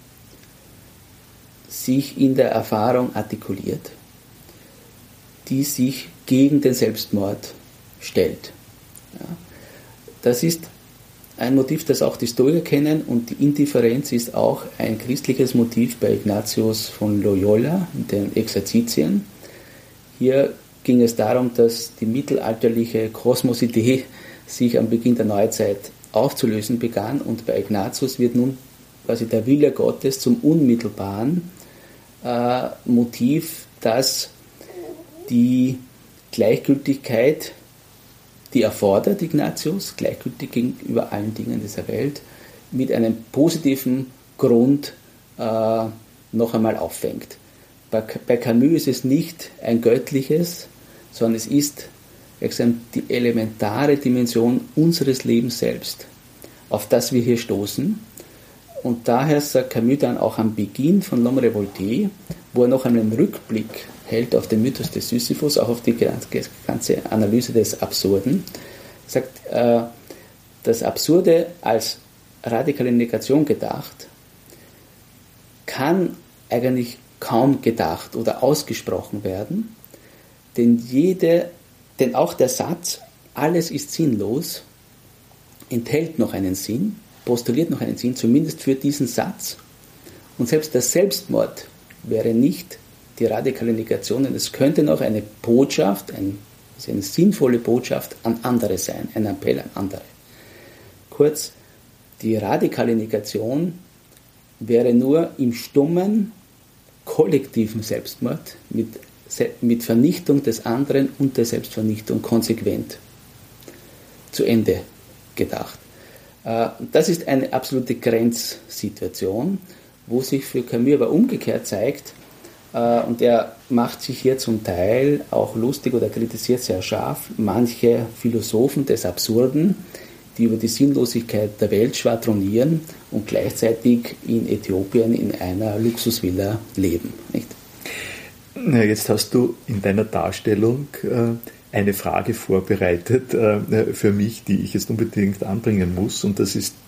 sich in der Erfahrung artikuliert, die sich gegen den Selbstmord stellt. Ja? Das ist ein Motiv, das auch die Stoiker kennen, und die Indifferenz ist auch ein christliches Motiv bei Ignatius von Loyola, den Exerzitien. Hier ging es darum, dass die mittelalterliche Kosmosidee sich am Beginn der Neuzeit aufzulösen begann, und bei Ignatius wird nun quasi der Wille Gottes zum unmittelbaren Motiv, das die Gleichgültigkeit, die erfordert Ignatius, gleichgültig gegenüber allen Dingen dieser Welt, mit einem positiven Grund noch einmal auffängt. Bei Camus ist es nicht ein göttliches, sondern es ist die elementare Dimension unseres Lebens selbst, auf das wir hier stoßen. Und daher sagt Camus dann auch am Beginn von L'Homme Révolté, wo er noch einen Rückblick hält auf den Mythos des Sisyphos, auch auf die ganze Analyse des Absurden, sagt, das Absurde als radikale Negation gedacht, kann eigentlich kaum gedacht oder ausgesprochen werden, Denn auch der Satz, alles ist sinnlos, enthält noch einen Sinn, postuliert noch einen Sinn, zumindest für diesen Satz. Und selbst der Selbstmord wäre nicht die radikale Negation, denn es könnte noch eine Botschaft, eine sinnvolle Botschaft an andere sein, ein Appell an andere. Kurz, die radikale Negation wäre nur im stummen, kollektiven Selbstmord mit Vernichtung des anderen und der Selbstvernichtung konsequent zu Ende gedacht. Das ist eine absolute Grenzsituation, wo sich für Camus aber umgekehrt zeigt, und er macht sich hier zum Teil auch lustig oder kritisiert sehr scharf manche Philosophen des Absurden, die über die Sinnlosigkeit der Welt schwadronieren und gleichzeitig in Äthiopien in einer Luxusvilla leben. Nicht? Jetzt hast du in deiner Darstellung eine Frage vorbereitet für mich, die ich jetzt unbedingt anbringen muss, und das ist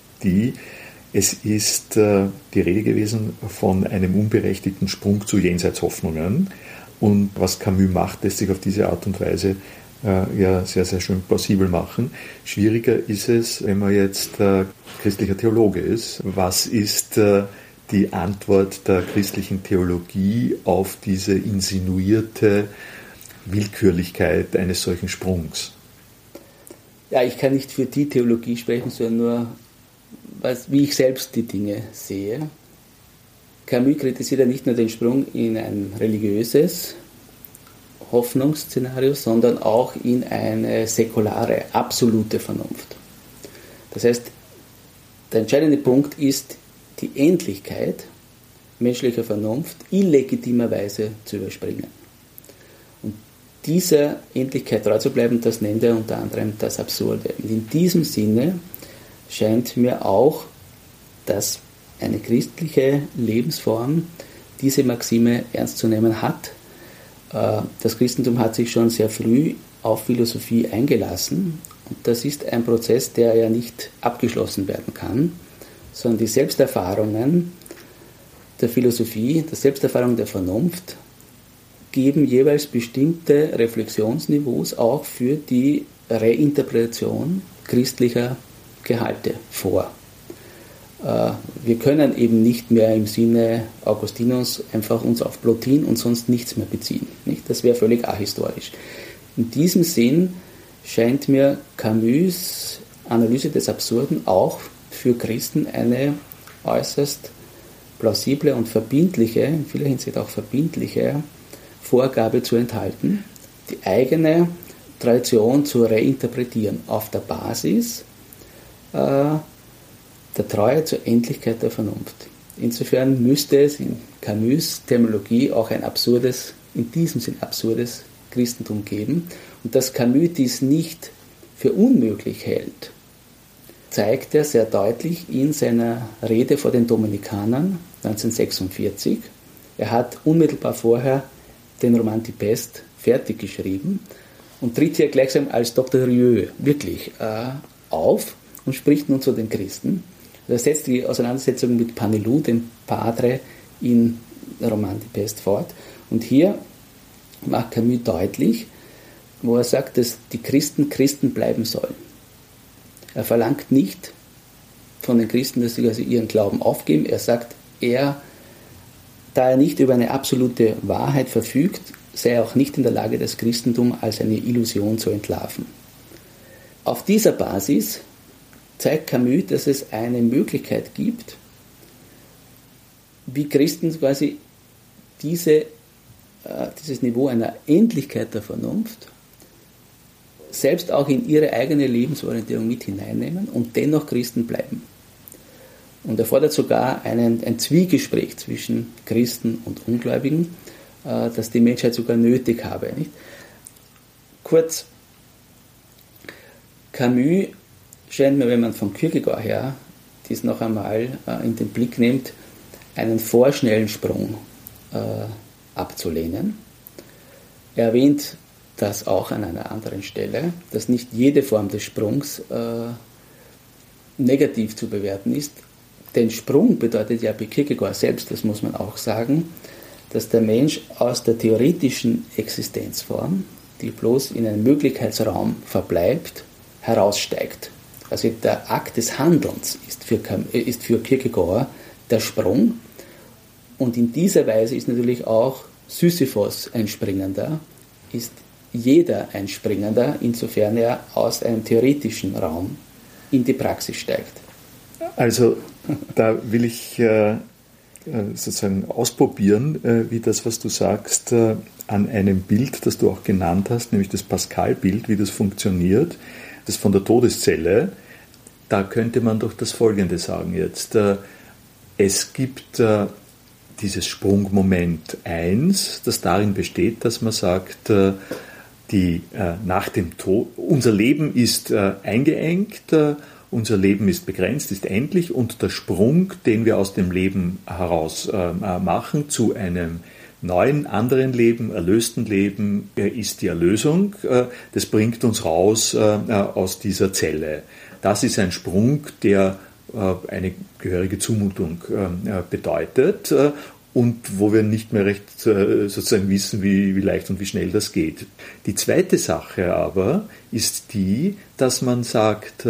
es ist die Rede gewesen von einem unberechtigten Sprung zu Jenseitshoffnungen, und was Camus macht, lässt sich auf diese Art und Weise ja sehr, sehr schön plausibel machen. Schwieriger ist es, wenn man jetzt christlicher Theologe ist. Was ist die Antwort der christlichen Theologie auf diese insinuierte Willkürlichkeit eines solchen Sprungs? Ja, ich kann nicht für die Theologie sprechen, sondern nur, wie ich selbst die Dinge sehe. Camus kritisiert ja nicht nur den Sprung in ein religiöses Hoffnungsszenario, sondern auch in eine säkulare, absolute Vernunft. Das heißt, der entscheidende Punkt ist, die Endlichkeit menschlicher Vernunft illegitimerweise zu überspringen. Und dieser Endlichkeit treu zu bleiben, das nennt er unter anderem das Absurde. Und in diesem Sinne scheint mir auch, dass eine christliche Lebensform diese Maxime ernst zu nehmen hat. Das Christentum hat sich schon sehr früh auf Philosophie eingelassen, und das ist ein Prozess, der ja nicht abgeschlossen werden kann, sondern die Selbsterfahrungen der Philosophie, die Selbsterfahrung der Vernunft geben jeweils bestimmte Reflexionsniveaus auch für die Reinterpretation christlicher Gehalte vor. Wir können eben nicht mehr im Sinne Augustinus einfach uns auf Plotin und sonst nichts mehr beziehen. Nicht? Das wäre völlig ahistorisch. In diesem Sinn scheint mir Camus' Analyse des Absurden auch für Christen eine äußerst plausible und verbindliche, in vieler Hinsicht auch verbindliche Vorgabe zu enthalten, die eigene Tradition zu reinterpretieren auf der Basis der Treue zur Endlichkeit der Vernunft. Insofern müsste es in Camus' Terminologie auch ein absurdes, in diesem Sinn absurdes Christentum geben. Und dass Camus dies nicht für unmöglich hält, zeigt er sehr deutlich in seiner Rede vor den Dominikanern 1946. Er hat unmittelbar vorher den Roman Die Pest fertig geschrieben und tritt hier gleichsam als Dr. Rieu wirklich auf und spricht nun zu den Christen. Er setzt die Auseinandersetzung mit Panelou, dem Padre, in Roman Die Pest fort. Und hier macht Camus deutlich, wo er sagt, dass die Christen Christen bleiben sollen. Er verlangt nicht von den Christen, dass sie also ihren Glauben aufgeben. Er sagt, da er nicht über eine absolute Wahrheit verfügt, sei er auch nicht in der Lage, das Christentum als eine Illusion zu entlarven. Auf dieser Basis zeigt Camus, dass es eine Möglichkeit gibt, wie Christen quasi dieses Niveau einer Endlichkeit der Vernunft selbst auch in ihre eigene Lebensorientierung mit hineinnehmen und dennoch Christen bleiben. Und er fordert sogar ein Zwiegespräch zwischen Christen und Ungläubigen, das die Menschheit sogar nötig habe. Nicht? Kurz, Camus scheint mir, wenn man von Kierkegaard her dies noch einmal in den Blick nimmt, einen vorschnellen Sprung abzulehnen. Er erwähnt das auch an einer anderen Stelle, dass nicht jede Form des Sprungs negativ zu bewerten ist. Denn Sprung bedeutet ja bei Kierkegaard selbst, das muss man auch sagen, dass der Mensch aus der theoretischen Existenzform, die bloß in einem Möglichkeitsraum verbleibt, heraussteigt. Also der Akt des Handelns ist für Kierkegaard der Sprung. Und in dieser Weise ist natürlich auch Sisyphos ein Springender, ist jeder ein Springender, insofern er aus einem theoretischen Raum in die Praxis steigt. Also da will ich sozusagen ausprobieren, wie das, was du sagst, an einem Bild, das du auch genannt hast, nämlich das Pascal-Bild, wie das funktioniert, das von der Todeszelle. Da könnte man doch das Folgende sagen jetzt. Es gibt dieses Sprungmoment 1, das darin besteht, dass man sagt, nach dem Tod, unser Leben ist eingeengt, unser Leben ist begrenzt, ist endlich, und der Sprung, den wir aus dem Leben heraus machen zu einem neuen, anderen Leben, erlösten Leben, ist die Erlösung. Das bringt uns raus aus dieser Zelle. Das ist ein Sprung, der eine gehörige Zumutung bedeutet und wo wir nicht mehr recht sozusagen wissen, wie leicht und wie schnell das geht. Die zweite Sache aber ist die, dass man sagt,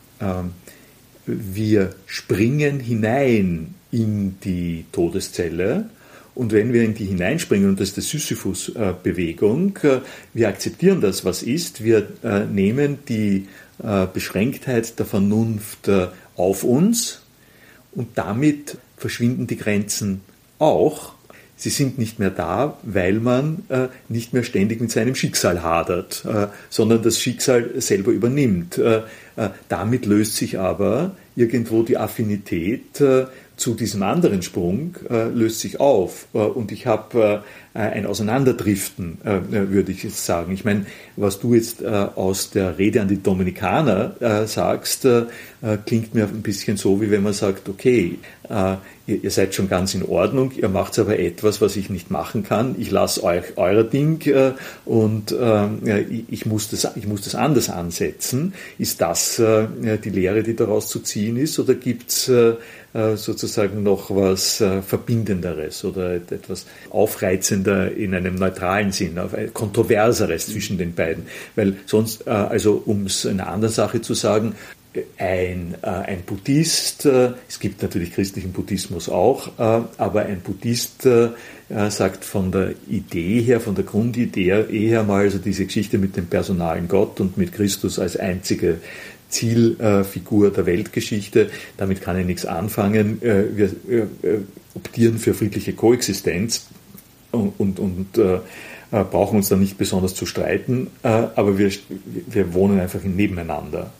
wir springen hinein in die Todeszelle, und wenn wir in die hineinspringen, und das ist die Sisyphus-Bewegung, wir akzeptieren das, was ist, wir nehmen die Beschränktheit der Vernunft auf uns, und damit verschwinden die Grenzen auch. Sie sind nicht mehr da, weil man nicht mehr ständig mit seinem Schicksal hadert, sondern das Schicksal selber übernimmt. Damit löst sich aber irgendwo die Affinität zu diesem anderen Sprung, löst sich auf. Und ich habe ein Auseinanderdriften, würde ich jetzt sagen. Ich meine, was du jetzt aus der Rede an die Dominikaner sagst, klingt mir ein bisschen so, wie wenn man sagt, okay, ihr seid schon ganz in Ordnung, ihr macht aber etwas, was ich nicht machen kann, ich lasse euch euer Ding und ich muss das anders ansetzen. Ist das die Lehre, die daraus zu ziehen ist, oder gibt es sozusagen noch was Verbindenderes oder etwas Aufreizender in einem neutralen Sinn, Kontroverseres zwischen den beiden? Weil sonst, also um es in einer anderen Sache zu sagen, ein Buddhist, es gibt natürlich christlichen Buddhismus auch, aber ein Buddhist sagt von der Idee her, von der Grundidee her mal, also diese Geschichte mit dem personalen Gott und mit Christus als einzige Zielfigur der Weltgeschichte, damit kann ich nichts anfangen. Wir optieren für friedliche Koexistenz und brauchen uns da nicht besonders zu streiten, aber wir wohnen einfach nebeneinander.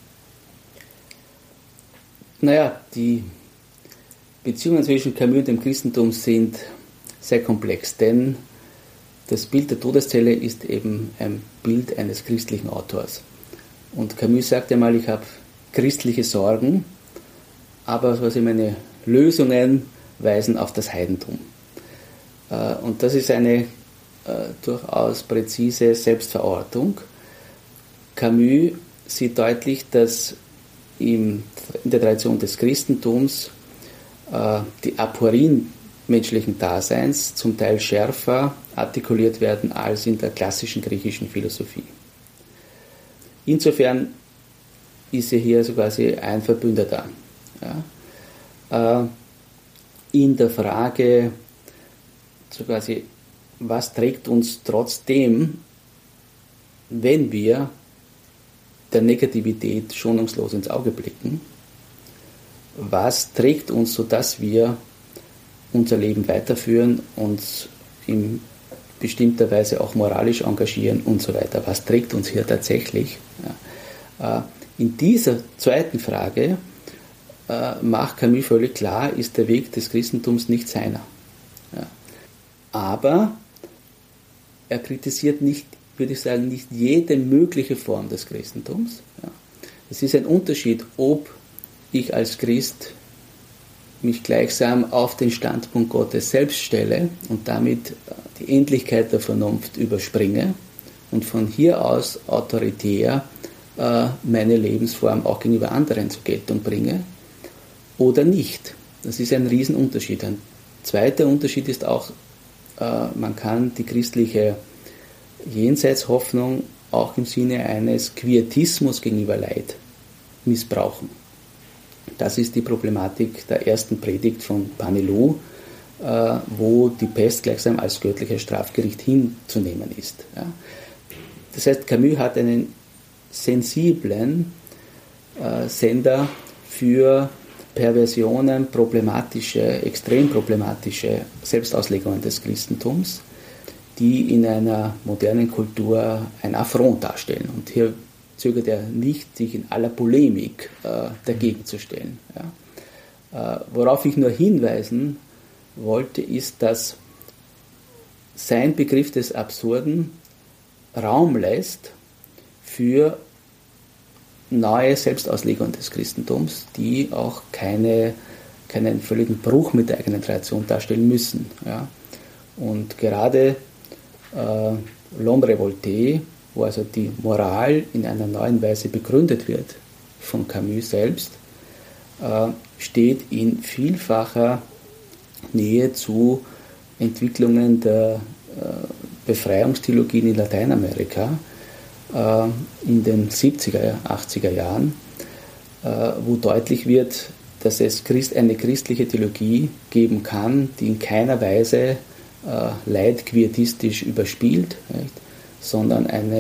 Naja, die Beziehungen zwischen Camus und dem Christentum sind sehr komplex, denn das Bild der Todeszelle ist eben ein Bild eines christlichen Autors. Und Camus sagte mal, ich habe christliche Sorgen, aber meine Lösungen weisen auf das Heidentum. Und das ist eine durchaus präzise Selbstverortung. Camus sieht deutlich, dass in der Tradition des Christentums die Aporien menschlichen Daseins zum Teil schärfer artikuliert werden als in der klassischen griechischen Philosophie. Insofern ist er hier so quasi ein Verbündeter. Ja? In der Frage, so quasi, was trägt uns trotzdem, wenn wir der Negativität schonungslos ins Auge blicken, was trägt uns, sodass wir unser Leben weiterführen, uns in bestimmter Weise auch moralisch engagieren und so weiter. Was trägt uns hier tatsächlich? Ja. In dieser zweiten Frage macht Camus völlig klar, ist der Weg des Christentums nicht seiner. Ja. Aber er kritisiert nicht, würde ich sagen, nicht jede mögliche Form des Christentums. Ja. Es ist ein Unterschied, ob ich als Christ mich gleichsam auf den Standpunkt Gottes selbst stelle und damit die Endlichkeit der Vernunft überspringe und von hier aus autoritär meine Lebensform auch gegenüber anderen zur Geltung bringe oder nicht. Das ist ein Riesenunterschied. Ein zweiter Unterschied ist auch man kann die christliche Jenseitshoffnung auch im Sinne eines Quietismus gegenüber Leid missbrauchen. Das ist die Problematik der ersten Predigt von Panelu, wo die Pest gleichsam als göttliches Strafgericht hinzunehmen ist. Ja. Das heißt, Camus hat einen sensiblen Sender für Perversionen, extrem problematische Selbstauslegungen des Christentums, die in einer modernen Kultur ein Affront darstellen. Und hier zögert er nicht, sich in aller Polemik dagegen zu stellen. Ja. Worauf ich nur hinweisen wollte, ist, dass sein Begriff des Absurden Raum lässt für neue Selbstauslegungen des Christentums, die auch keinen völligen Bruch mit der eigenen Tradition darstellen müssen. Ja. Und gerade L'Homme Révolté, wo also die Moral in einer neuen Weise begründet wird von Camus selbst, steht in vielfacher Nähe zu Entwicklungen der Befreiungstheologien in Lateinamerika in den 70er, 80er Jahren, wo deutlich wird, dass es eine christliche Theologie geben kann, die in keiner Weise Leid quietistisch überspielt, nicht? Sondern ein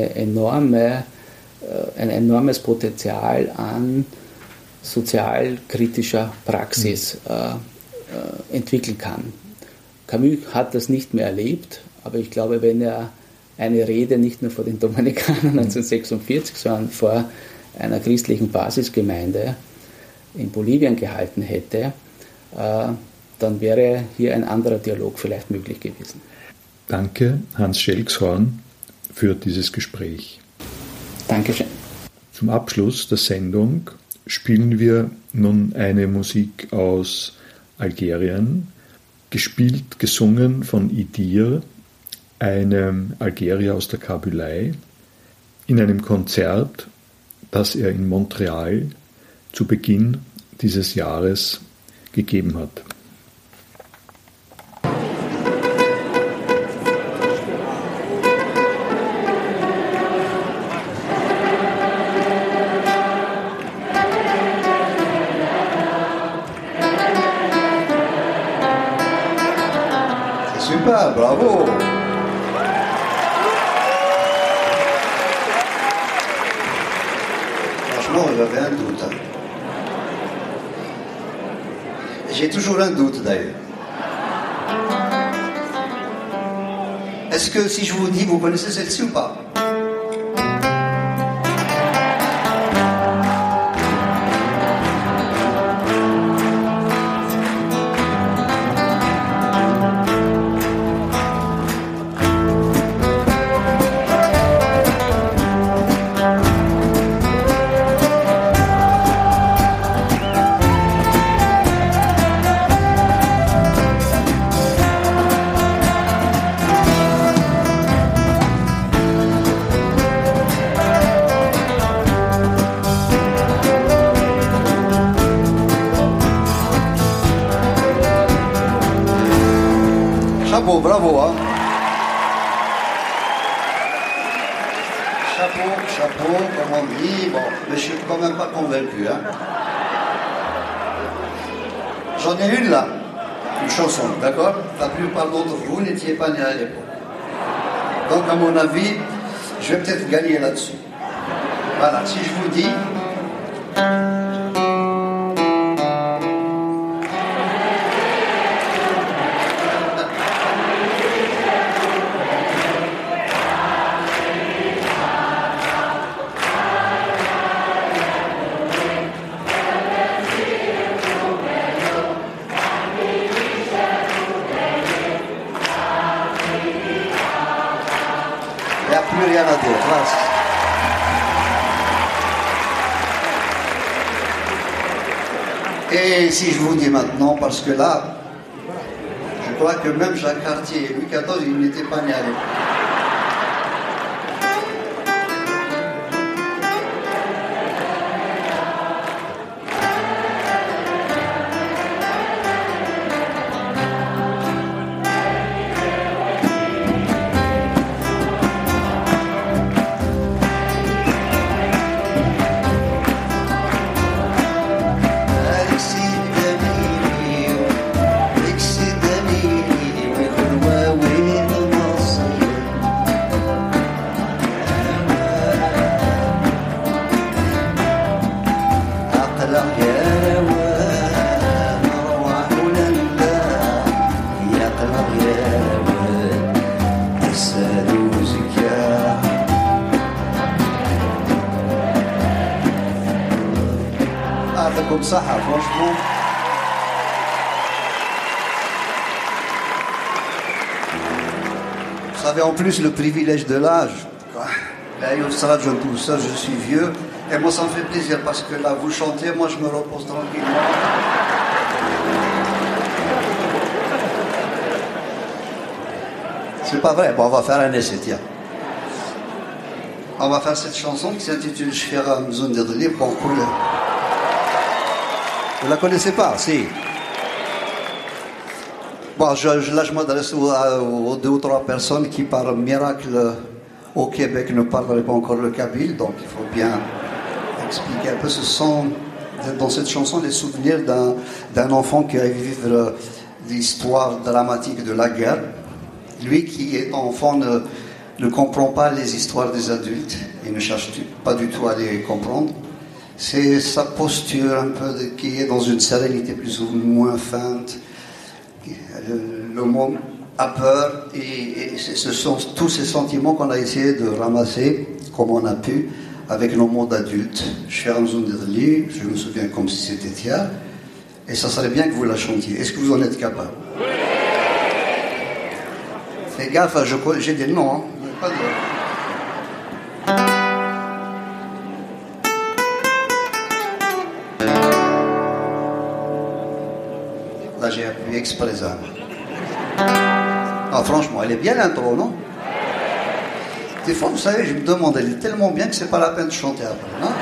enormes Potenzial an sozialkritischer Praxis entwickeln kann. Camus hat das nicht mehr erlebt, aber ich glaube, wenn er eine Rede nicht nur vor den Dominikanern 1946, sondern vor einer christlichen Basisgemeinde in Bolivien gehalten hätte, dann wäre hier ein anderer Dialog vielleicht möglich gewesen. Danke, Hans Schelkshorn, für dieses Gespräch. Dankeschön. Zum Abschluss der Sendung spielen wir nun eine Musik aus Algerien, gespielt, gesungen von Idir, einem Algerier aus der Kabylei, in einem Konzert, das er in Montreal zu Beginn dieses Jahres gegeben hat. Super, bravo! Franchement, j'avais un doute. J'ai toujours un doute d'ailleurs. Est-ce que si je vous dis, vous connaissez celle-ci ou pas? Chapeau, bravo, hein. Chapeau, comme on dit, bon, mais je suis quand même pas convaincu, hein. J'en ai une là, une chanson, d'accord? La plupart d'entre vous n'étiez pas nés à l'époque. Donc, à mon avis, je vais peut-être gagner là-dessus. Voilà, si je vous dis... Rien à dire. Et si je vous dis maintenant, parce que là, je crois que même Jacques Cartier et Louis XIV, ils n'étaient pas nés à l'époque. Saha, franchement. Vous savez, en plus, le privilège de l'âge. Là, tout ça, je suis vieux. Et moi, ça me fait plaisir parce que là, vous chantez, moi, je me repose tranquillement. C'est pas vrai. Bon, on va faire un essai, tiens. On va faire cette chanson qui s'intitule Shfira Mzoun Dedli. Bon, vous la connaissez pas, si. Bon, là, je m'adresse aux 2 ou 3 personnes qui, par miracle, au Québec, ne parleraient pas encore le kabyle, donc il faut bien expliquer un peu. Ce sont, dans cette chanson, les souvenirs d'un enfant qui a vécu l'histoire dramatique de la guerre. Lui qui est enfant ne comprend pas les histoires des adultes et ne cherche pas du tout à les comprendre. C'est sa posture un peu qui est dans une sérénité plus ou moins feinte. Le monde a peur et ce sont tous ces sentiments qu'on a essayé de ramasser comme on a pu avec nos mots d'adultes. Je me souviens comme si c'était hier et ça serait bien que vous la chantiez. Est-ce que vous en êtes capable? Fais gaffe, j'ai des noms, hein. Pas de... Là, j'ai appuyé exprès ça. Ah, franchement, elle est bien l'intro, non? Des fois, vous savez, je me demande, elle est tellement bien que c'est pas la peine de chanter après, non?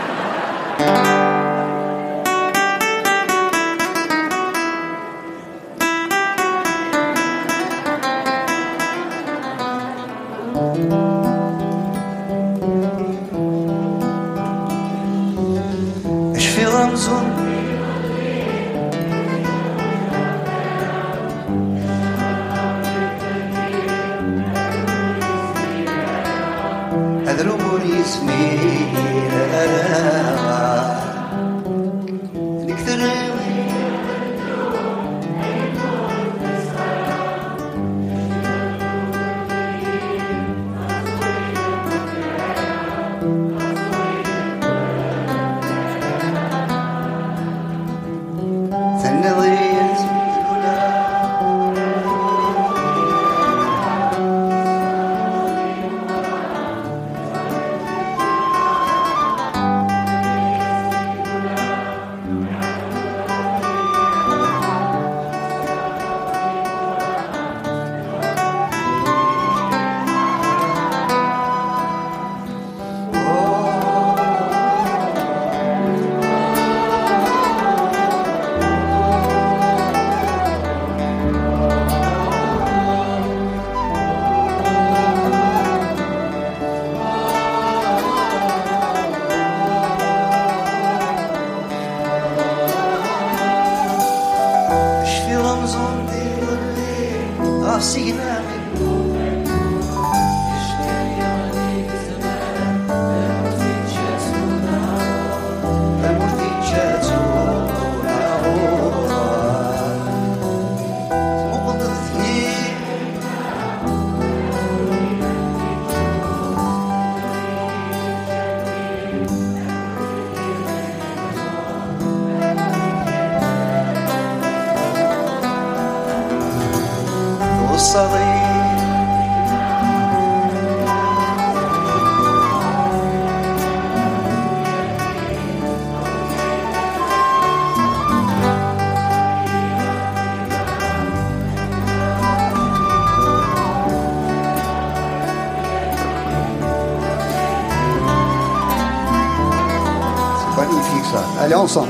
Allez, ensemble.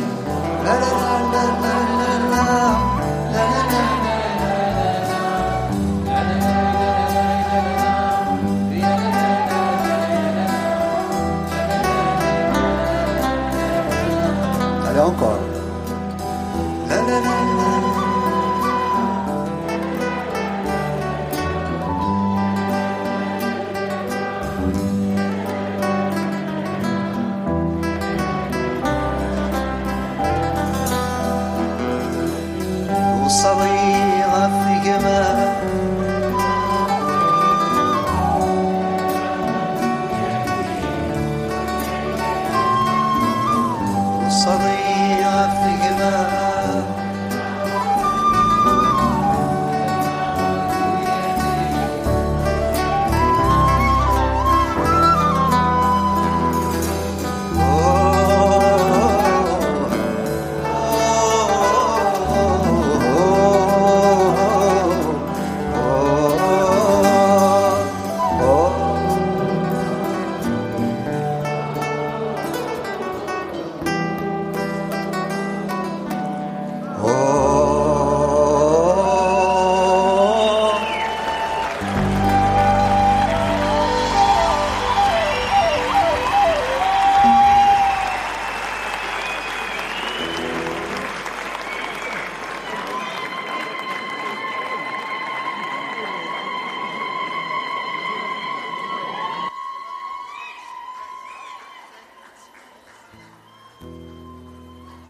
Allez, encore. Sorry.